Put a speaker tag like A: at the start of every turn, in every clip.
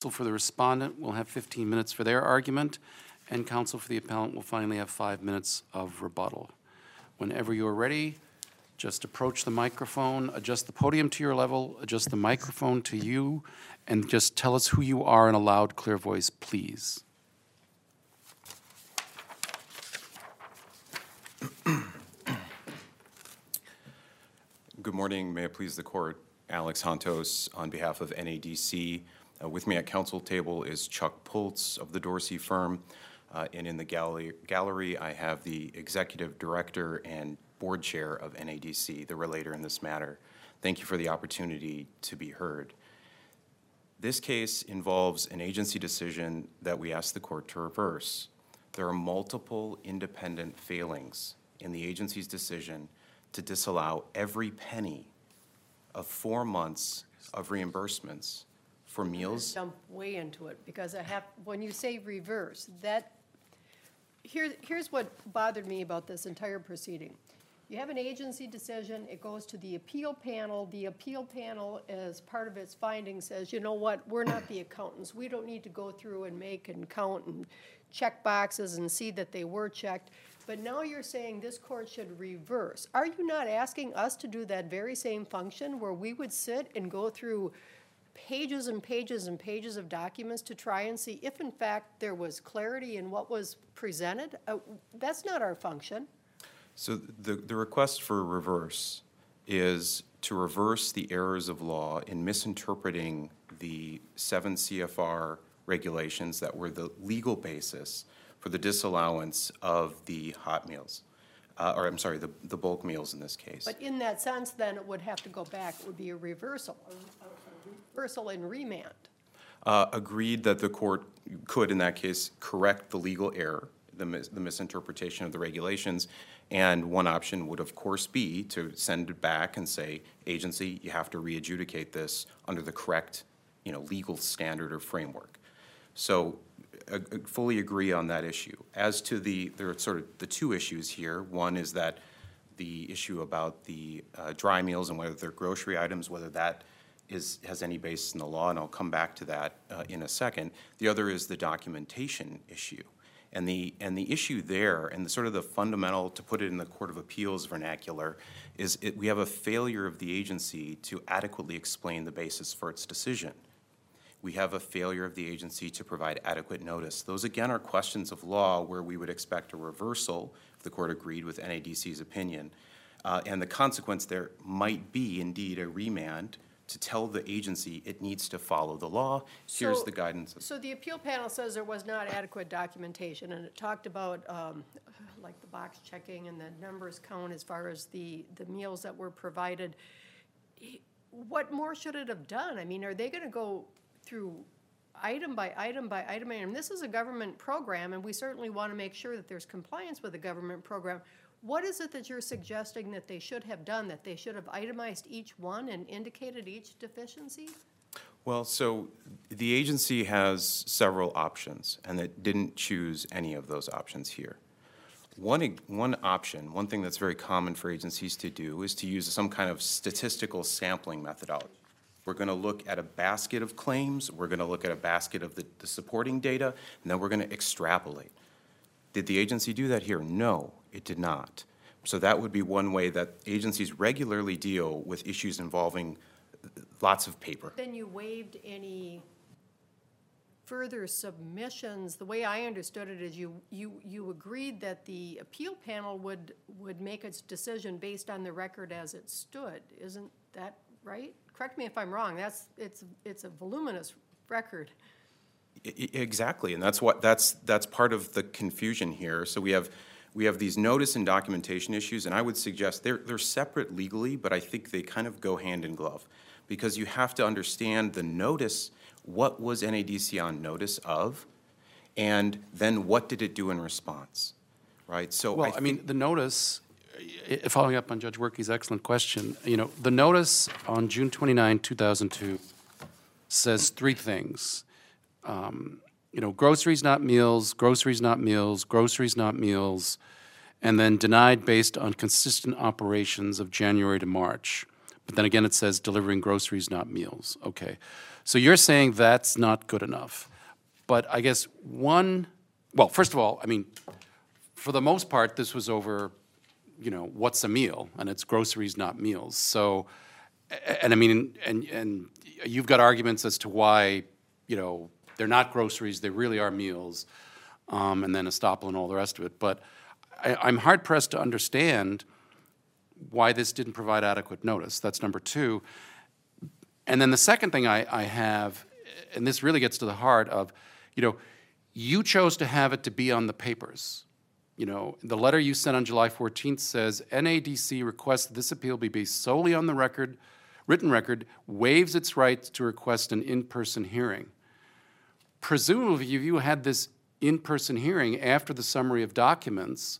A: Counsel for the respondent will have 15 minutes for their argument, and counsel for the appellant will finally have 5 minutes of rebuttal. Whenever you are ready, just approach the microphone, adjust the podium to your level, adjust the microphone to you, and just tell us who you are in a loud, clear voice, please.
B: Good morning. May it please the court. Alex Hontos on behalf of NADC. With me at council table is Chuck Pultz of the Dorsey firm. And in the gallery, I have the executive director and board chair of NADC, the relator in this matter. Thank you for the opportunity to be heard. This case involves an agency decision that we ask the court to reverse. There are multiple independent failings in the agency's decision to disallow every penny of 4 months of reimbursements for meals.
C: Jump way into it because when you say reverse, here's what bothered me about this entire proceeding. You have an agency decision, it goes to the appeal panel. The appeal panel, as part of its findings, says, you know what, we're not the accountants. We don't need to go through and make and count and check boxes and see that they were checked. But now you're saying this court should reverse. Are you not asking us to do that very same function where we would sit and go through pages and pages and pages of documents to try and see if, in fact, there was clarity in what was presented? That's not our function.
B: So the request for reverse is to reverse the errors of law in misinterpreting the 7 CFR regulations that were the legal basis for the disallowance of the hot meals, the bulk meals in this case.
C: But in that sense, then, it would have to go back. It would be a reversal and remand.
B: Agreed that the court could, in that case, correct the legal error, the misinterpretation of the regulations, and one option would, of course, be to send it back and say, agency, you have to re-adjudicate this under the correct, legal standard or framework. So fully agree on that issue. As to there are sort of the two issues here. One is that the issue about the dry meals and whether they're grocery items, whether that has any basis in the law, and I'll come back to that in a second. The other is the documentation issue. And the issue there, and sort of the fundamental, to put it in the Court of Appeals vernacular, is we have a failure of the agency to adequately explain the basis for its decision. We have a failure of the agency to provide adequate notice. Those, again, are questions of law where we would expect a reversal if the court agreed with NADC's opinion. And the consequence there might be, indeed, a remand to tell the agency it needs to follow the law. Here's the guidance.
C: So the appeal panel says there was not adequate documentation, and it talked about like the box checking and the numbers count as far as the meals that were provided. What more should it have done? I mean, are they going to go through item by item by item? And this is a government program, and we certainly want to make sure that there's compliance with the government program. What is it that you're suggesting that they should have done, that they should have itemized each one and indicated each deficiency?
B: Well, so the agency has several options, and it didn't choose any of those options here. One option, one thing that's very common for agencies to do, is to use some kind of statistical sampling methodology. We're going to look at a basket of claims, we're going to look at a basket of the supporting data, and then we're going to extrapolate. Did the agency do that here? No, it did not. So that would be one way that agencies regularly deal with issues involving lots of paper.
C: Then you waived any further submissions. The way I understood it is you agreed that the appeal panel would make its decision based on the record as it stood. Isn't that right? Correct me if I'm wrong. It's a voluminous record.
B: Exactly, and that's part of the confusion here. So we have these notice and documentation issues, and I would suggest they're separate legally, but I think they kind of go hand in glove, because you have to understand the notice. What was NADC on notice of, and then what did it do in response, right? So
A: well, I mean, the notice, following up on Judge Werke's excellent question, the notice on June 29, 2002 says 3 things. Groceries not meals, groceries not meals, groceries not meals, and then denied based on consistent operations of January to March. But then again, it says delivering groceries not meals. Okay. So you're saying that's not good enough. But I guess well, first of all, I mean, for the most part, this was over, what's a meal? And it's groceries, not meals. So, and I mean, and you've got arguments as to why, they're not groceries, they really are meals, and then estoppel and all the rest of it. But I'm hard-pressed to understand why this didn't provide adequate notice. That's number two. And then the second thing I have, and this really gets to the heart of, you chose to have it to be on the papers. The letter you sent on July 14th says, NADC requests that this appeal be based solely on the written record, waives its rights to request an in-person hearing. Presumably, if you had this in-person hearing after the summary of documents,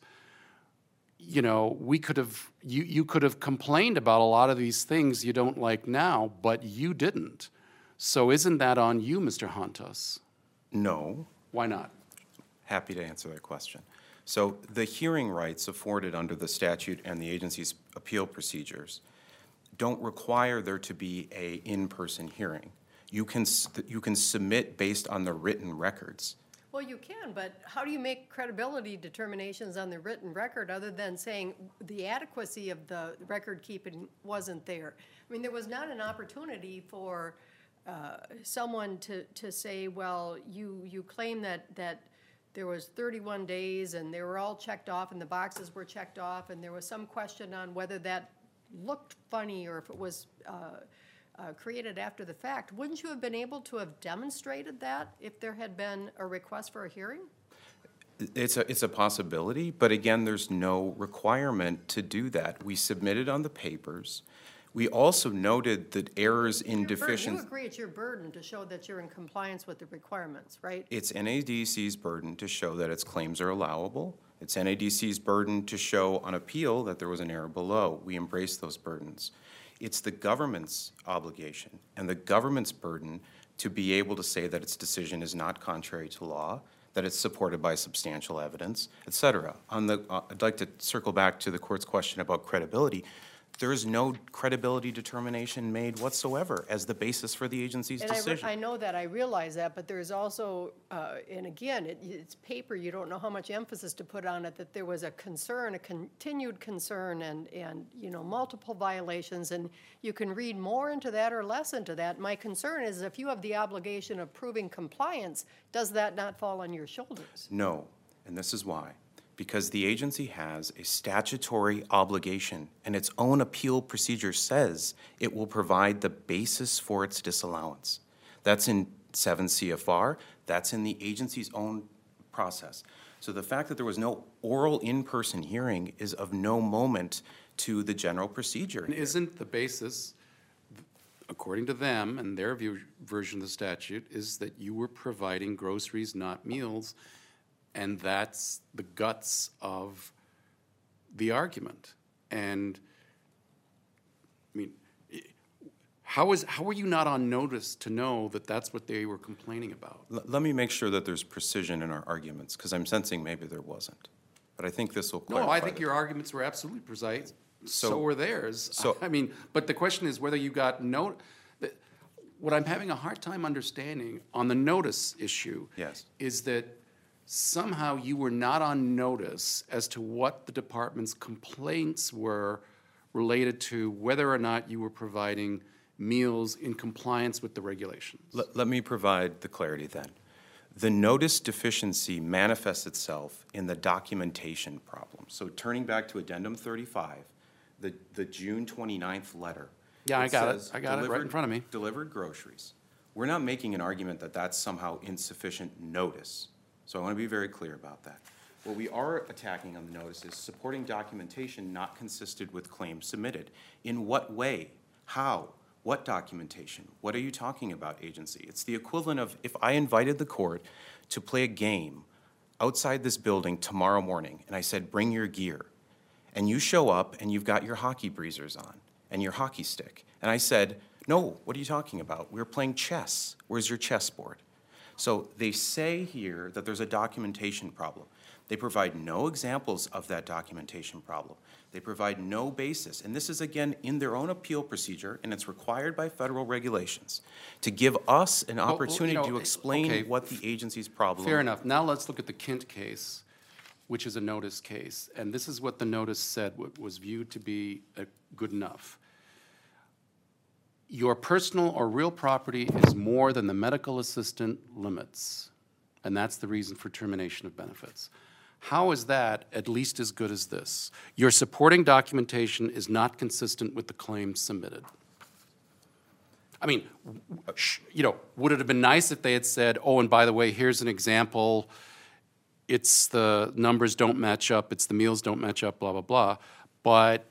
A: we could have, you could have complained about a lot of these things you don't like now, but you didn't. So isn't that on you, Mr. Hontas?
B: No.
A: Why not?
B: Happy to answer that question. So the hearing rights afforded under the statute and the agency's appeal procedures don't require there to be an in-person hearing. You can submit based on the written records.
C: Well, you can, but how do you make credibility determinations on the written record other than saying the adequacy of the record keeping wasn't there? I mean, there was not an opportunity for someone to say, well, you claim that there was 31 days and they were all checked off and the boxes were checked off and there was some question on whether that looked funny or if it was created after the fact. Wouldn't you have been able to have demonstrated that if there had been a request for a hearing?
B: It's a possibility, but again, there's no requirement to do that. We submitted on the papers. We also noted that errors in deficiency.
C: You agree it's your burden to show that you're in compliance with the requirements, right?
B: It's NADC's burden to show that its claims are allowable. It's NADC's burden to show on appeal that there was an error below. We embrace those burdens. It's the government's obligation and the government's burden to be able to say that its decision is not contrary to law, that it's supported by substantial evidence, et cetera. I'd like to circle back to the court's question about credibility. There is no credibility determination made whatsoever as the basis for the agency's decision.
C: I know that, I realize that, but there's also, and again, it's paper, you don't know how much emphasis to put on it, that there was a concern, a continued concern, and multiple violations, and you can read more into that or less into that. My concern is if you have the obligation of proving compliance, does that not fall on your shoulders?
B: No, and this is why. Because the agency has a statutory obligation, and its own appeal procedure says it will provide the basis for its disallowance. That's in 7 CFR. That's in the agency's own process. So the fact that there was no oral in-person hearing is of no moment to the general procedure.
A: And isn't the basis, according to them and their version of the statute, is that you were providing groceries, not meals, and that's the guts of the argument. And, I mean, how were you not on notice to know that that's what they were complaining about?
B: Let me make sure that there's precision in our arguments, because I'm sensing maybe there wasn't. But I think this will clarify.
A: No, I think your arguments were absolutely precise. So were theirs. I mean, but the question is whether you got what I'm having a hard time understanding on the notice issue is that somehow you were not on notice as to what the department's complaints were related to whether or not you were providing meals in compliance with the regulations.
B: Let me provide the clarity then. The notice deficiency manifests itself in the documentation problem. So turning back to Addendum 35, the June 29th letter.
A: Yeah, I got it right in front of me.
B: Delivered groceries. We're not making an argument that that's somehow insufficient notice. So I want to be very clear about that. What we are attacking on the notice is supporting documentation not consistent with claims submitted. In what way? How? What documentation? What are you talking about, agency? It's the equivalent of if I invited the court to play a game outside this building tomorrow morning, and I said, bring your gear. And you show up, and you've got your hockey breezers on and your hockey stick. And I said, no, what are you talking about? We're playing chess. Where's your chessboard? So they say here that there's a documentation problem. They provide no examples of that documentation problem. They provide no basis. And this is, again, in their own appeal procedure, and it's required by federal regulations, to give us an opportunity to explain
A: okay,
B: what the agency's problem.
A: Fair enough. Now let's look at the Kint case, which is a notice case. And this is what the notice said, what was viewed to be good enough. Your personal or real property is more than the medical assistant limits, and that's the reason for termination of benefits. How is that at least as good as this? Your supporting documentation is not consistent with the claims submitted. I mean, would it have been nice if they had said, oh, and by the way, here's an example, it's the numbers don't match up, it's the meals don't match up, blah, blah, blah. But,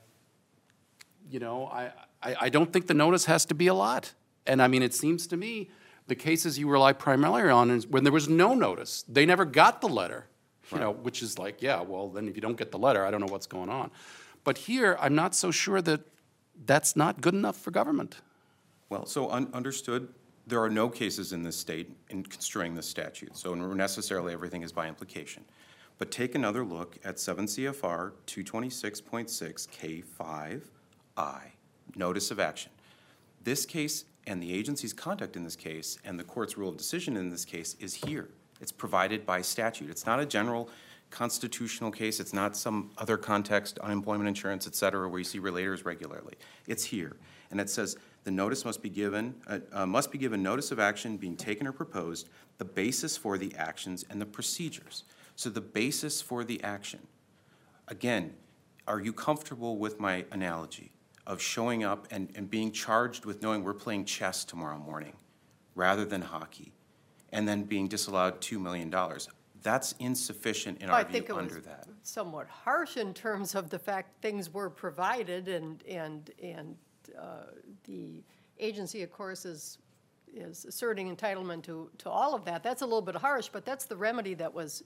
A: I don't think the notice has to be a lot. And I mean, it seems to me the cases you rely primarily on is when there was no notice. They never got the letter, which is like, yeah, well, then if you don't get the letter, I don't know what's going on. But here, I'm not so sure that that's not good enough for government.
B: Well, so understood, there are no cases in this state in construing this statute. So necessarily everything is by implication. But take another look at 7 CFR 226.6 K5I, notice of action. This case and the agency's conduct in this case and the court's rule of decision in this case is here. It's provided by statute. It's not a general constitutional case. It's not some other context, unemployment insurance, et cetera, where you see relators regularly. It's here. And it says the notice must be given notice of action being taken or proposed, the basis for the actions and the procedures. So the basis for the action. Again, are you comfortable with my analogy of showing up and being charged with knowing we're playing chess tomorrow morning rather than hockey, and then being disallowed $2 million? That's insufficient in our view under that.
C: I think it was somewhat harsh in terms of the fact things were provided, and the agency, of course, is asserting entitlement to all of that. That's a little bit harsh, but that's the remedy that was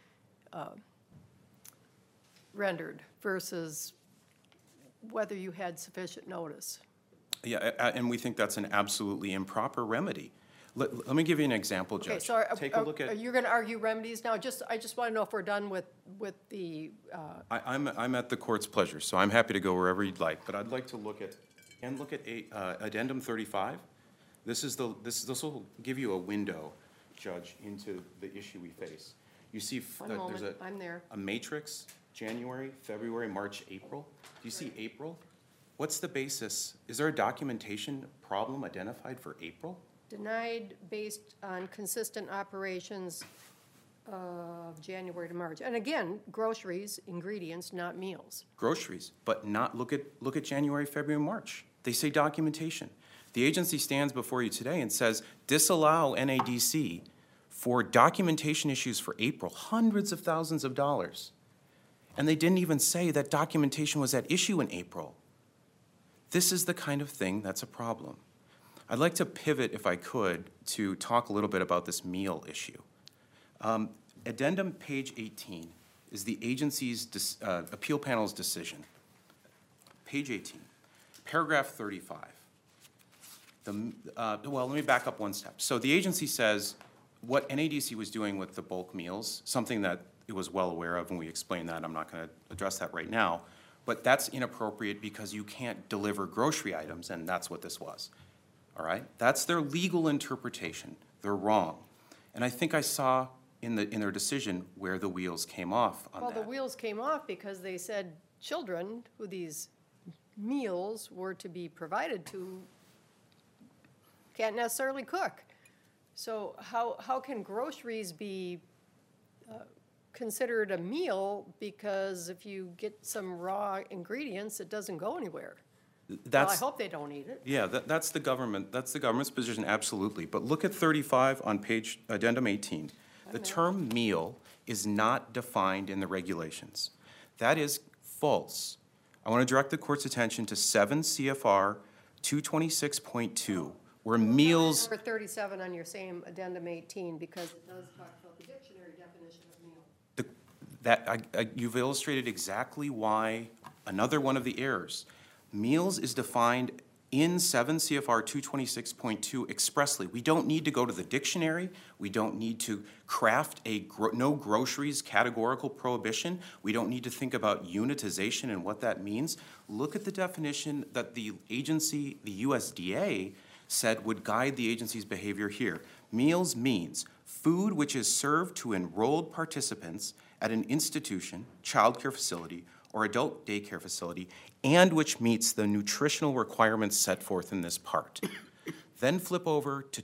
C: rendered versus whether you had sufficient notice.
B: Yeah, and we think that's an absolutely improper remedy. Let me give you an example, Judge.
C: Okay, so
B: Take a look at.
C: are you going to argue remedies now? I just want to know if we're done with the.
B: I'm at the court's pleasure, so I'm happy to go wherever you'd like. But I'd like to look at addendum 35. This will give you a window, Judge, into the issue we face. You see, there's
C: I'm there.
B: a matrix: January, February, March, April. Do you see April? What's the basis? Is there a documentation problem identified for April?
C: Denied based on consistent operations of January to March. And again, groceries, ingredients, not meals.
B: Groceries, but not, look at January, February, March. They say documentation. The agency stands before you today and says, disallow NADC for documentation issues for April, hundreds of thousands of dollars. And they didn't even say that documentation was at issue in April. This is the kind of thing that's a problem. I'd like to pivot, if I could, to talk a little bit about this meal issue. Addendum page 18 is the agency's appeal panel's decision. Page 18, paragraph 35. Well, let me back up one step. So the agency says what NADC was doing with the bulk meals, something that it was well aware of, and we explained that. I'm not going to address that right now. But that's inappropriate because you can't deliver grocery items, and that's what this was. All right? That's their legal interpretation. They're wrong. And I think I saw in their decision where the wheels came off on that.
C: Well, the wheels came off because they said children who these meals were to be provided to can't necessarily cook. So how can groceries be considered a meal, because if you get some raw ingredients, it doesn't go anywhere? Well, I hope they don't eat it.
B: Yeah, that's the government's position, absolutely. But look at 35 on page addendum 18. The term meal is not defined in the regulations. That is false. I want to direct the court's attention to 7 CFR 226.2, where meals.
C: Number 37 on your same addendum 18, because it does talk about the dictionary definition of meal.
B: You've illustrated exactly why another one of the errors. Meals is defined in 7 CFR 226.2 expressly. We don't need to go to the dictionary. We don't need to craft a no groceries categorical prohibition. We don't need to think about unitization and what that means. Look at the definition that the agency, the USDA, said would guide the agency's behavior here. Meals means food which is served to enrolled participants at an institution, childcare facility, or adult daycare facility, and which meets the nutritional requirements set forth in this part. Then flip over to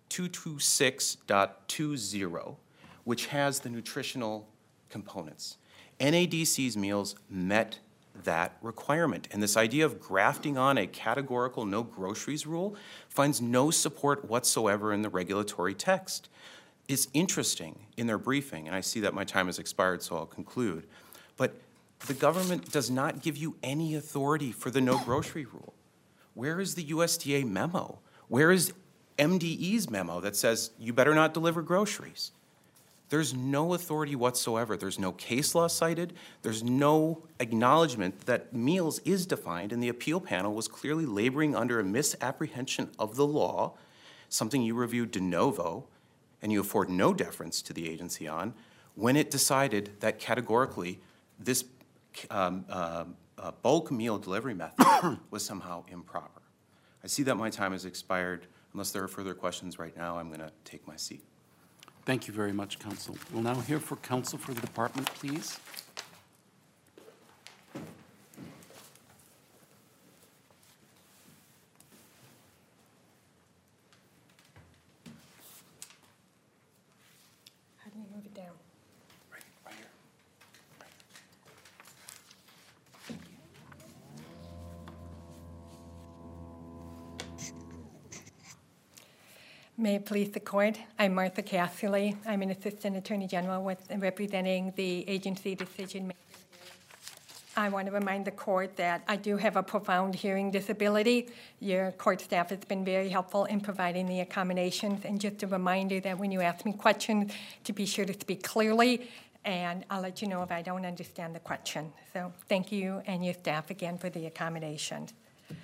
B: 226.20, which has the nutritional components. NADC's meals met that requirement. And this idea of grafting on a categorical no groceries rule finds no support whatsoever in the regulatory text. It's interesting in their briefing, and I see that my time has expired, so I'll conclude, but the government does not give you any authority for the no grocery rule. Where is the USDA memo? Where is MDE's memo that says you better not deliver groceries? There's no authority whatsoever. There's no case law cited. There's no acknowledgement that meals is defined, and the appeal panel was clearly laboring under a misapprehension of the law, something you reviewed de novo, and you afford no deference to the agency on, when it decided that categorically this bulk meal delivery method was somehow improper. I see that my time has expired. Unless there are further questions right now, I'm going to take my seat.
A: Thank you very much, counsel. We'll now hear from counsel for the department, please.
C: How do you move it down?
A: Right here.
D: May it please the court, I'm Martha Casserly. I'm an assistant attorney general representing the agency decision maker. I want to remind the court that I do have a profound hearing disability. Your court staff has been very helpful in providing the accommodations, and just a reminder that when you ask me questions, to be sure to speak clearly, and I'll let you know if I don't understand the question. So thank you and your staff again for the accommodations.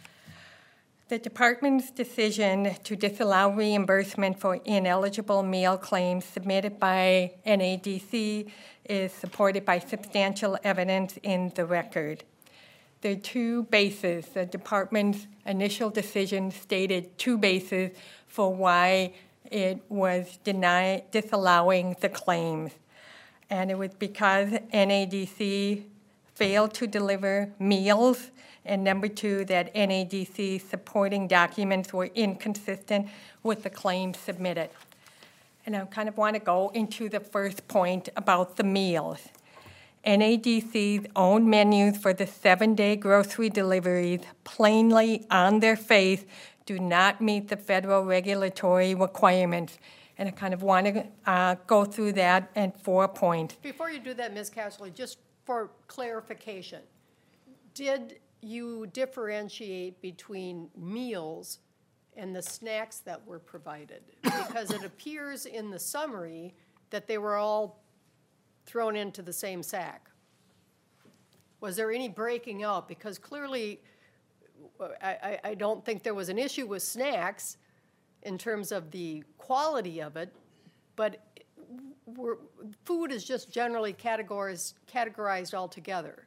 D: The department's decision to disallow reimbursement for ineligible meal claims submitted by NADC is supported by substantial evidence in the record. There are two bases. The department's initial decision stated two bases for why it was disallowing the claims. And it was because NADC failed to deliver meals, and number two, that NADC supporting documents were inconsistent with the claims submitted. And I kind of want to go into the first point about the meals. NADC's own menus for the 7-day grocery deliveries plainly on their face do not meet the federal regulatory requirements. And I kind of want to go through that in 4 points.
C: Before you do that, Ms. Casserly, just for clarification, did you differentiate between meals and the snacks that were provided? Because it appears in the summary that they were all thrown into the same sack. Was there any breaking out? Because clearly, I don't think there was an issue with snacks in terms of the quality of it, but food is just generally categorized altogether.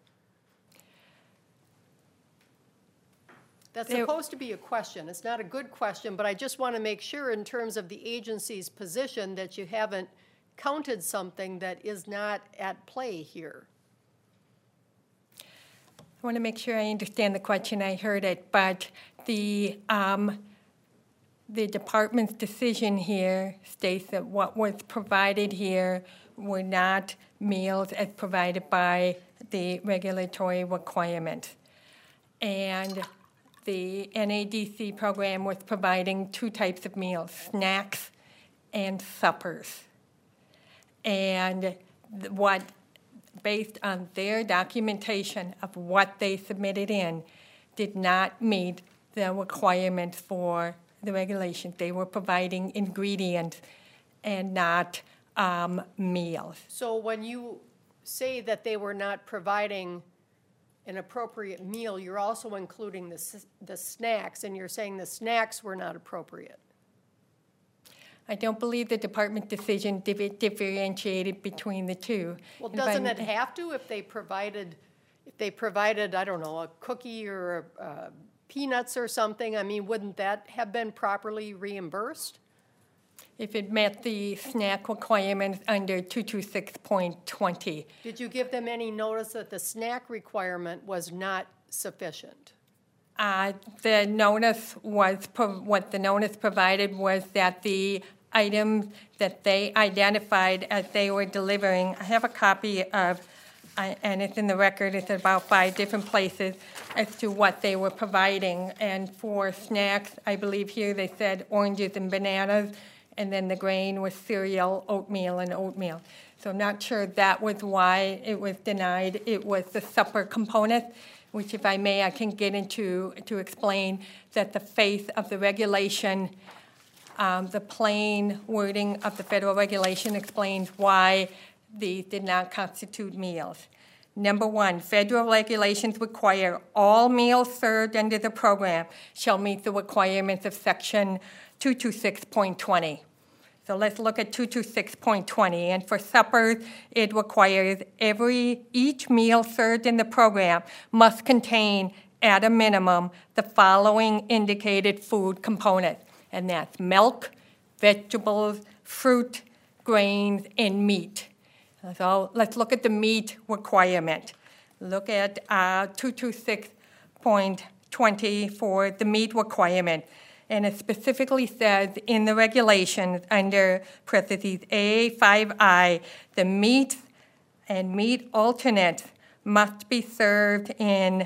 C: That's supposed to be a question. It's not a good question, but I just want to make sure in terms of the agency's position that you haven't counted something that is not at play here.
D: I want to make sure I understand the question. I heard it, but the department's decision here states that what was provided here were not meals as provided by the regulatory requirements. And the NADC program was providing two types of meals, snacks and suppers. And based on their documentation of what they submitted in, did not meet the requirements for the regulations. They were providing ingredients and not meals.
C: So when you say that they were not providing an appropriate meal, you're also including the snacks, and you're saying the snacks were not appropriate.
D: I don't believe the department decision differentiated between the two.
C: Well,
D: And if
C: doesn't
D: I'm-
C: it have to if they provided, I don't know, a cookie or peanuts or something? I mean, wouldn't that have been properly reimbursed?
D: If it met the snack requirements under 226.20.
C: Did you give them any notice that the snack requirement was not sufficient?
D: The notice was, what the notice provided was that the items that they identified as they were delivering, I have a copy of, and it's in the record, it's about 5 different places as to what they were providing. And for snacks, I believe here they said oranges and bananas, and then the grain was cereal, oatmeal, and oatmeal. So I'm not sure that was why it was denied. It was the supper component, which if I may, I can get into to explain that the face of the regulation, the plain wording of the federal regulation explains why these did not constitute meals. Number 1, federal regulations require all meals served under the program shall meet the requirements of section 226.20. So let's look at 226.20. And for suppers, it requires each meal served in the program must contain, at a minimum, the following indicated food components. And that's milk, vegetables, fruit, grains, and meat. So let's look at the meat requirement. Look at 226.20 for the meat requirement. And it specifically says in the regulations under parentheses A5I, the meat and meat alternates must be served in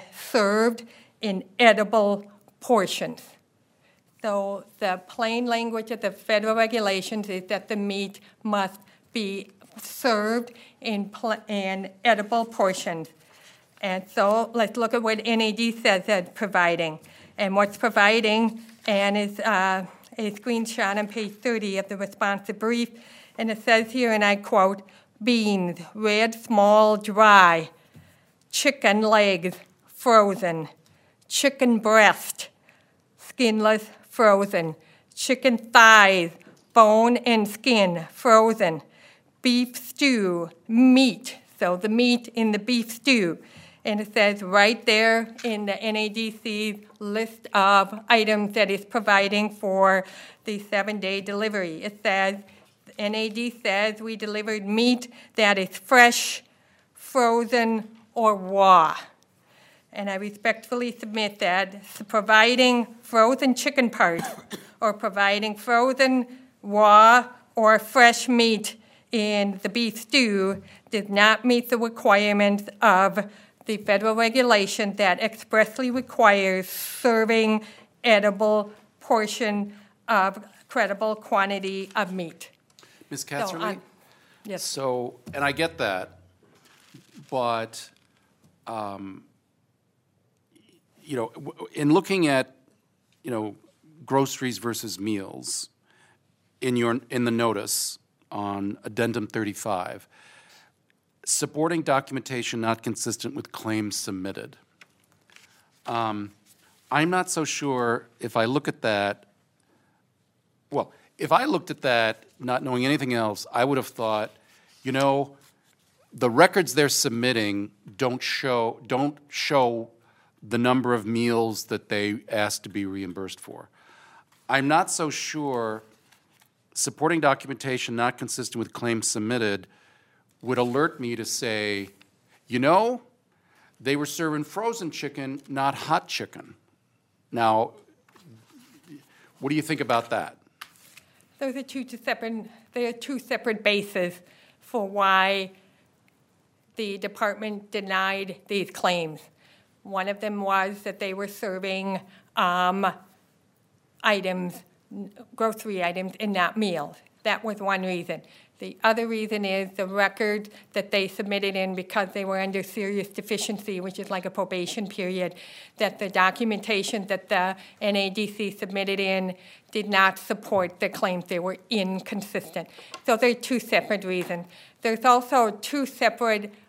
D: edible portions. So the plain language of the federal regulations is that the meat must be served in edible portions. And so let's look at what NAD says it's providing. And what's providing, and is a screenshot on page 30 of the responsive brief, and it says here, and I quote, beans, red, small, dry, chicken legs, frozen, chicken breast, skinless, frozen, chicken thighs, bone and skin, frozen, beef stew, meat, so the meat in the beef stew. And it says right there in the NADC's list of items that it's providing for the 7-day delivery. It says, NAD says we delivered meat that is fresh, frozen, or raw. And I respectfully submit that providing frozen chicken parts or providing frozen, raw, or fresh meat in the beef stew does not meet the requirements of the federal regulation that expressly requires serving edible portion of credible quantity of meat.
A: Ms. Katserly?
D: Yes.
A: So, and I get that, but, in looking at, groceries versus meals, in the notice on addendum 35, supporting documentation not consistent with claims submitted. I'm not so sure if I look at that, well, if I looked at that not knowing anything else, I would have thought, the records they're submitting don't show the number of meals that they asked to be reimbursed for. I'm not so sure supporting documentation not consistent with claims submitted would alert me to say, they were serving frozen chicken, not hot chicken. Now, what do you think about that?
D: Those are two separate bases for why the department denied these claims. One of them was that they were serving grocery items, and not meals. That was one reason. The other reason is the record that they submitted in because they were under serious deficiency, which is like a probation period, that the documentation that the NADC submitted in did not support the claims. They were inconsistent. So there are two separate reasons. There's also two separate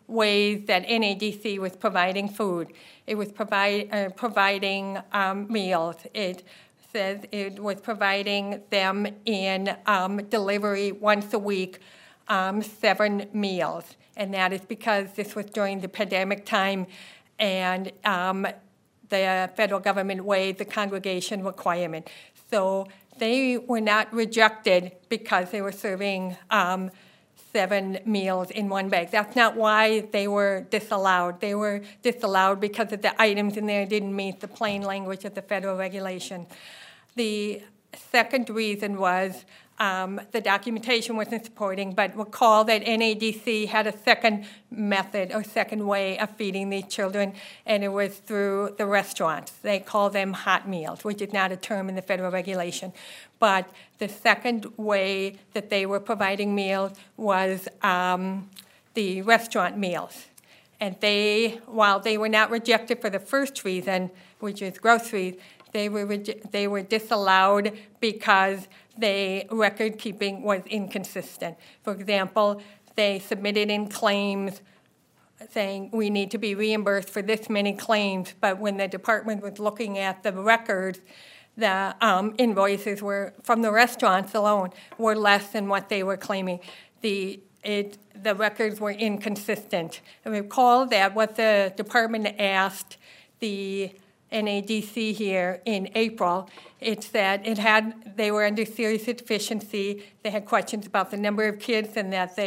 D: ways that NADC was providing food. It was providing meals. It says it was providing them in delivery once a week, 7 meals. And that is because this was during the pandemic time, and the federal government waived the congregation requirement. So they were not rejected because they were serving 7 meals in one bag. That's not why they were disallowed. They were disallowed because of the items in there didn't meet the plain language of the federal regulation. The second reason was the documentation wasn't supporting, but recall that NADC had a second method or second way of feeding these children, and it was through the restaurants. They call them hot meals, which is not a term in the federal regulation. But the second way that they were providing meals was the restaurant meals. And while they were not rejected for the first reason, which is groceries, they were disallowed because record keeping was inconsistent. For example, they submitted in claims saying we need to be reimbursed for this many claims, but when the department was looking at the records, the invoices were from the restaurants alone were less than what they were claiming. The records were inconsistent. I recall that what the department asked the NADC here in April, it's that they were under serious deficiency. They had questions about the number of kids, and that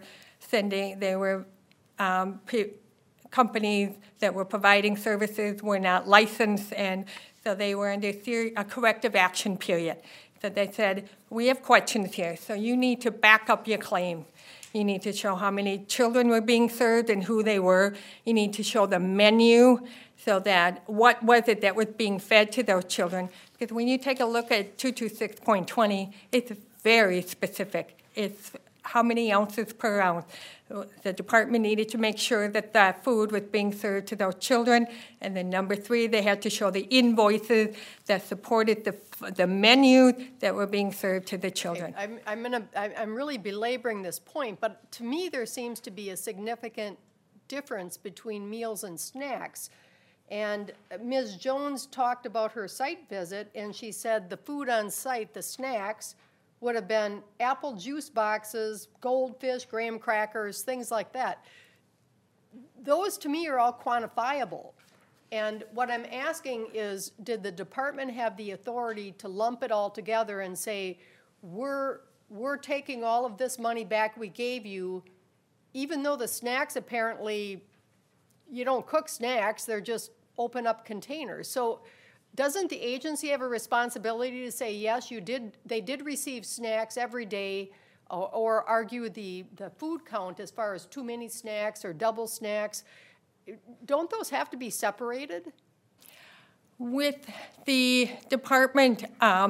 D: companies that were providing services were not licensed, and so they were under a corrective action period. So they said, we have questions here, so you need to back up your claim. You need to show how many children were being served and who they were. You need to show the menu, so that what was it that was being fed to those children. Because when you take a look at 226.20, it's very specific. It's how many ounces per ounce. The department needed to make sure that the food was being served to those children. And then number 3, they had to show the invoices that supported the menu that were being served to the children.
C: I'm really belaboring this point, but to me there seems to be a significant difference between meals and snacks. And Ms. Jones talked about her site visit, and she said the food on site, the snacks, would have been apple juice boxes, goldfish, graham crackers, things like that. Those, to me, are all quantifiable. And what I'm asking is, did the department have the authority to lump it all together and say, we're taking all of this money back we gave you, even though the snacks apparently, you don't cook snacks, they're just open up containers. So doesn't the agency have a responsibility to say, yes, they did receive snacks every day, or argue the food count as far as too many snacks or double snacks? Don't those have to be separated?
D: With the department,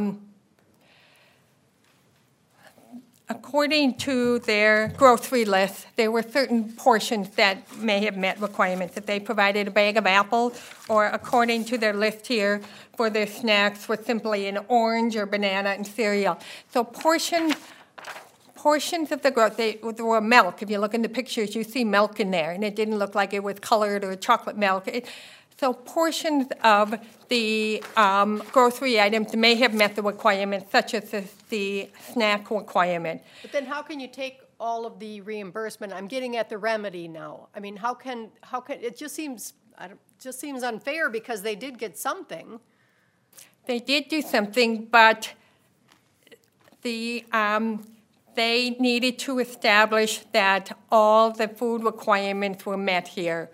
D: according to their grocery list, there were certain portions that may have met requirements. If they provided a bag of apples, or according to their list here for their snacks was simply an orange or banana and cereal. So portions of the grocery, there were milk. If you look in the pictures, you see milk in there, and it didn't look like it was colored or chocolate milk. So portions of the grocery items may have met the requirements, such as the snack requirement.
C: But then how can you take all of the reimbursement? I'm getting at the remedy now. I mean, how can it just seems unfair, because they did get something.
D: They did do something, but they needed to establish that all the food requirements were met here.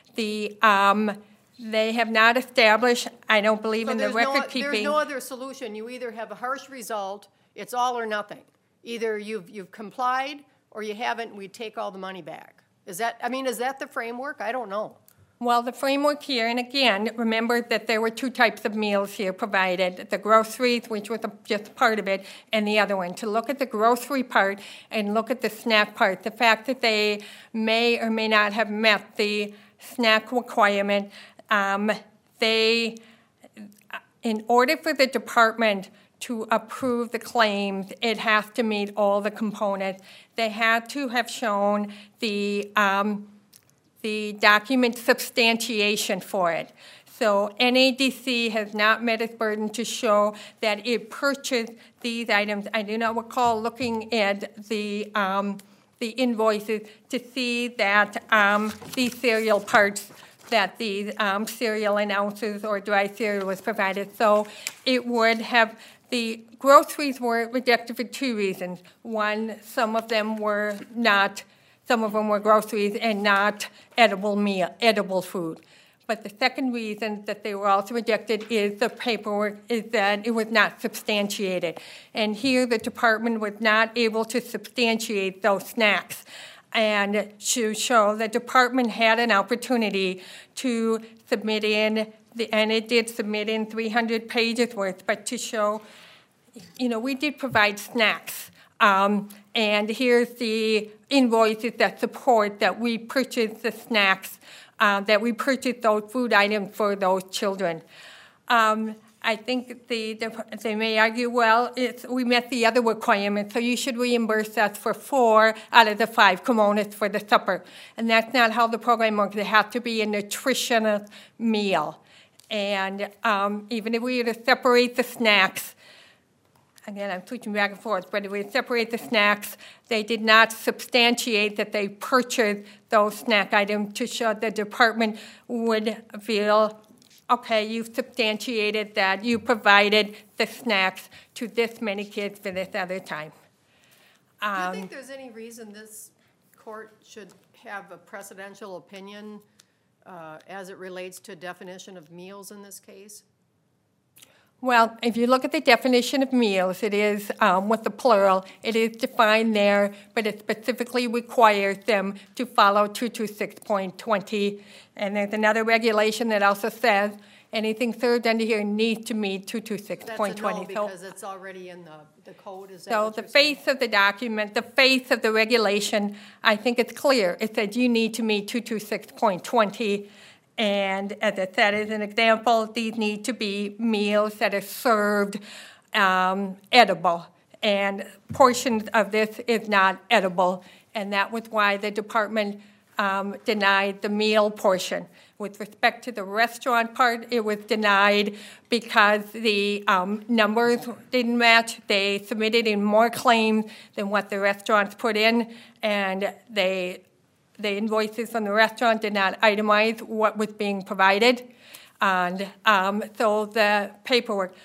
D: They have not established, I don't believe in the record keeping.
C: There's no other solution. You either have a harsh result, it's all or nothing. Either you've complied or you haven't, we take all the money back. Is that the framework? I don't know.
D: Well, the framework here, and again, remember that there were 2 types of meals here provided, the groceries, which was just part of it, and the other one. To look at the grocery part and look at the snack part, the fact that they may or may not have met the snack requirement, in order for the department to approve the claims, it has to meet all the components. They had to have shown the the document substantiation for it. So NADC has not met its burden to show that it purchased these items. I do not recall looking at the invoices to see that these cereal parts, that the cereal in ounces or dry cereal was provided. So it would have, the groceries were rejected for two reasons. One, some of them were groceries and not edible food. But the second reason that they were also rejected is the paperwork, is that it was not substantiated. And here the department was not able to substantiate those snacks. And to show the department had an opportunity to submit in, and it did submit in 300 pages worth, but to show, we did provide snacks. And here's the invoices that support that we purchased the snacks, that we purchased those food items for those children. I think they may argue, well, we met the other requirements, so you should reimburse us for 4 out of the 5 kimonos for the supper. And that's not how the program works. It has to be a nutritional meal. And even if we were to separate the snacks, again, I'm switching back and forth, but if we separate the snacks, they did not substantiate that they purchased those snack items to show the department would feel, okay, you've substantiated that you provided the snacks to this many kids for this other time.
C: Do you think there's any reason this court should have a precedential opinion as it relates to definition of meals in this case?
D: Well, if you look at the definition of meals, it is, with the plural, it is defined there, but it specifically requires them to follow 226.20. And there's another regulation that also says anything served under here needs to meet 226.20.
C: That's a no, because it's already in the code, is that
D: So
C: what
D: the
C: you're saying?
D: face of the document, the face of the regulation, I think it's clear. It says you need to meet 226.20. And as I said, as an example, these need to be meals that are served edible. And portions of this is not edible. And that was why the department denied the meal portion. With respect to the restaurant part, it was denied because the numbers didn't match. They submitted in more claims than what the restaurants put in, and the invoices from the restaurant did not itemize what was being provided. And so the paperwork.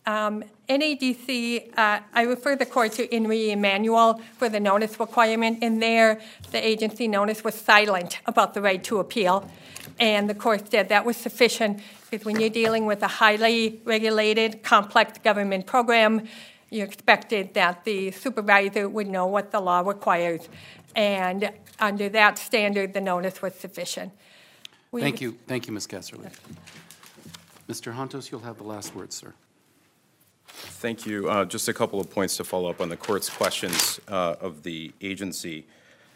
D: NADC, I refer the court to INRI Emanuel for the notice requirement. In there, the agency notice was silent about the right to appeal. And the court said that was sufficient because when you're dealing with a highly regulated, complex government program, you expected that the supervisor would know what the law requires. And under that standard, the notice was sufficient.
A: Thank you, Ms. Kesserly. Mr. Hontos, you'll have the last word, sir.
B: Thank you. Just a couple of points to follow up on the court's questions of the agency.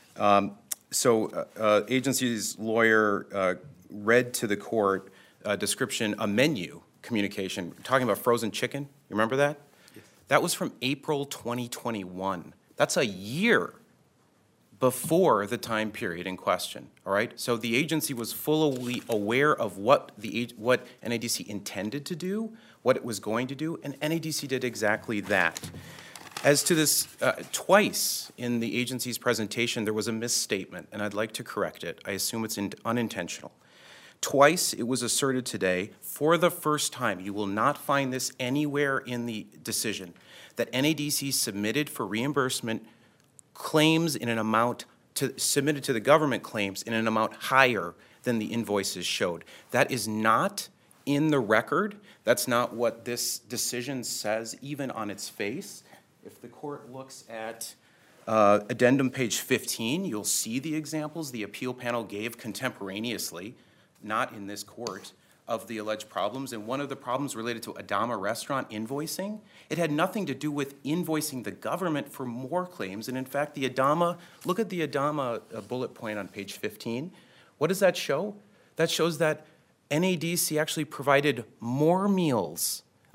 B: Agency's lawyer read to the court a description, a menu communication, talking about frozen chicken. You remember that? Yes. That was from April 2021. That's a year before the time period in question, all right? So the agency was fully aware of what NADC intended to do, what it was going to do, and NADC did exactly that. As to this, twice in the agency's presentation, there was a misstatement, and I'd like to correct it. I assume it's unintentional. Twice it was asserted today, for the first time, you will not find this anywhere in the decision, that NADC submitted for reimbursement claims in an amount submitted to the government claims in an amount higher than the invoices showed. That is not in the record. That's not what this decision says, even on its face. If the court looks at addendum page 15, you'll see the examples the appeal panel gave contemporaneously, not in this court, of the alleged problems. And one of the problems related to Adama restaurant invoicing, it had nothing to do with invoicing the government for more claims. And in fact, the Adama, look at the Adama bullet point on page 15. What does that show? That shows that NADC actually provided more meals,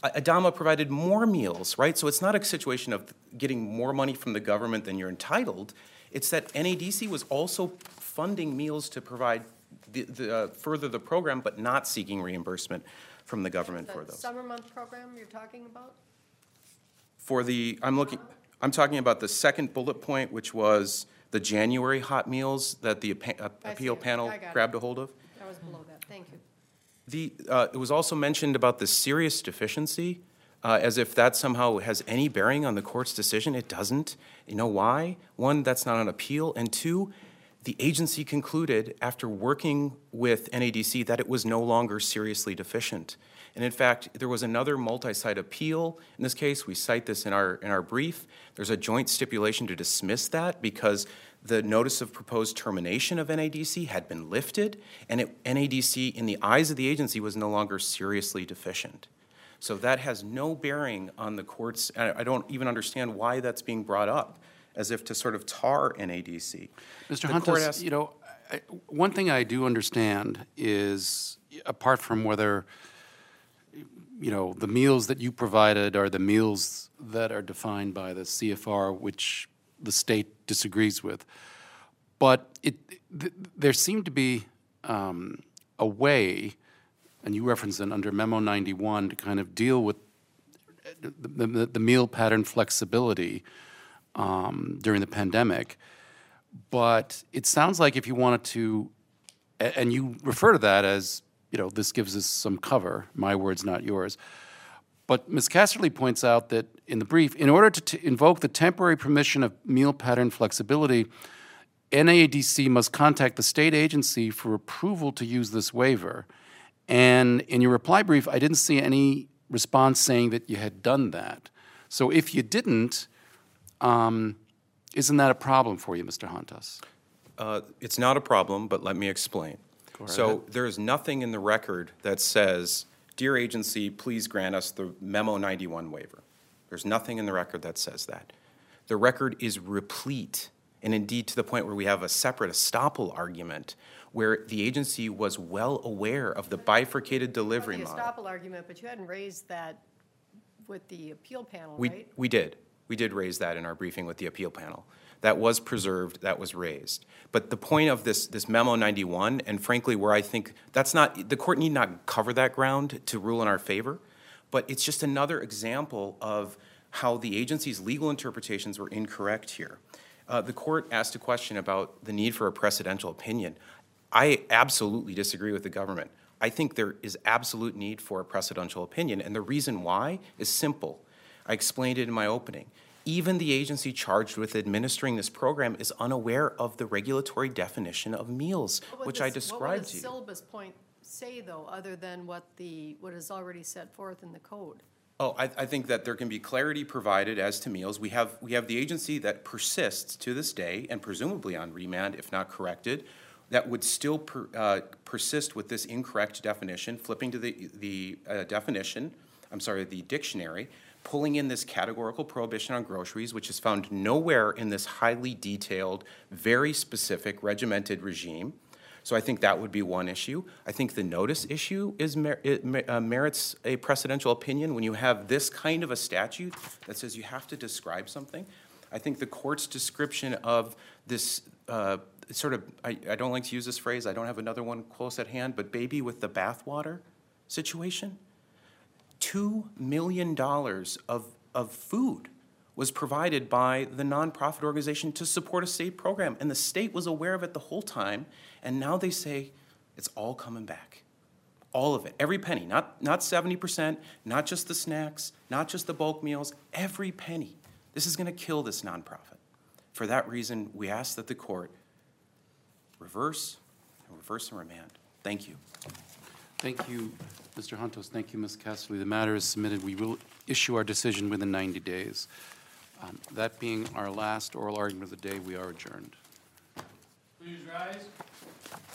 B: Adama provided more meals, right? So it's not a situation of getting more money from the government than you're entitled. It's that NADC was also funding meals to provide further the program, but not seeking reimbursement from the government for
C: The
B: those.
C: summer month program you're talking about?
B: For the, I'm talking about the second bullet point, which was the January hot meals that the appeal
C: it.
B: panel
C: I got it.
B: grabbed a hold of.
C: That was below that, thank you.
B: It was also mentioned about the serious deficiency, as if that somehow has any bearing on the court's decision. It doesn't. You know why? One, that's not on appeal, and two, the agency concluded after working with NADC that it was no longer seriously deficient. And in fact, there was another multi-site appeal. In this case, we cite this in our brief. There's a joint stipulation to dismiss that because the notice of proposed termination of NADC had been lifted, and NADC, in the eyes of the agency, was no longer seriously deficient. So that has no bearing on the court's, I don't even understand why that's being brought up, as if to sort of tar NADC.
A: Mr. Huntus, you know, one thing I do understand is, apart from whether, you know, the meals that you provided are the meals that are defined by the CFR, which the state disagrees with, but there seemed to be a way, and you referenced it under Memo 91, to kind of deal with the meal pattern flexibility during the pandemic. But it sounds like if you wanted to, and you refer to that as, you know, this gives us some cover, my words, not yours. But Ms. Casserly points out that in the brief, in order to invoke the temporary permission of meal pattern flexibility, NADC must contact the state agency for approval to use this waiver. And in your reply brief, I didn't see any response saying that you had done that. So if you didn't, isn't that a problem for you, Mr. Huntus?
B: It's not a problem, but let me explain. So there is nothing in the record that says, "Dear agency, please grant us the Memo 91 waiver." There's nothing in the record that says that. The record is replete, and indeed to the point where we have a separate estoppel argument, where the agency was well aware of the bifurcated delivery model.
C: The estoppel argument, but you hadn't raised that with the appeal panel, right?
B: We did. We did raise that in our briefing with the appeal panel. That was preserved, that was raised. But the point of this Memo 91, and frankly where I think that's not, the court need not cover that ground to rule in our favor, but it's just another example of how the agency's legal interpretations were incorrect here. The court asked a question about the need for a precedential opinion. I absolutely disagree with the government. I think there is absolute need for a precedential opinion, and the reason why is simple. I explained it in my opening. Even the agency charged with administering this program is unaware of the regulatory definition of meals, which I described to
C: What would the
B: you.
C: syllabus point say, though, other than what is already set forth in the code?
B: Oh, I think that there can be clarity provided as to meals. We have the agency that persists to this day, and presumably on remand, if not corrected, that would still persist with this incorrect definition, flipping to the dictionary, pulling in this categorical prohibition on groceries, which is found nowhere in this highly detailed, very specific, regimented regime. So I think that would be one issue. I think the notice issue merits a precedential opinion when you have this kind of a statute that says you have to describe something. I think the court's description of this I don't like to use this phrase, I don't have another one close at hand, but baby with the bathwater situation. $2 million of food was provided by the nonprofit organization to support a state program, and the state was aware of it the whole time, and now they say it's all coming back. All of it, every penny, not 70%, not just the snacks, not just the bulk meals, every penny. This is going to kill this nonprofit. For that reason, we ask that the court reverse and remand. Thank you.
A: Thank you, Mr. Huntus. Thank you, Ms. Casserly. The matter is submitted. We will issue our decision within 90 days. That being our last oral argument of the day, we are adjourned.
E: Please rise.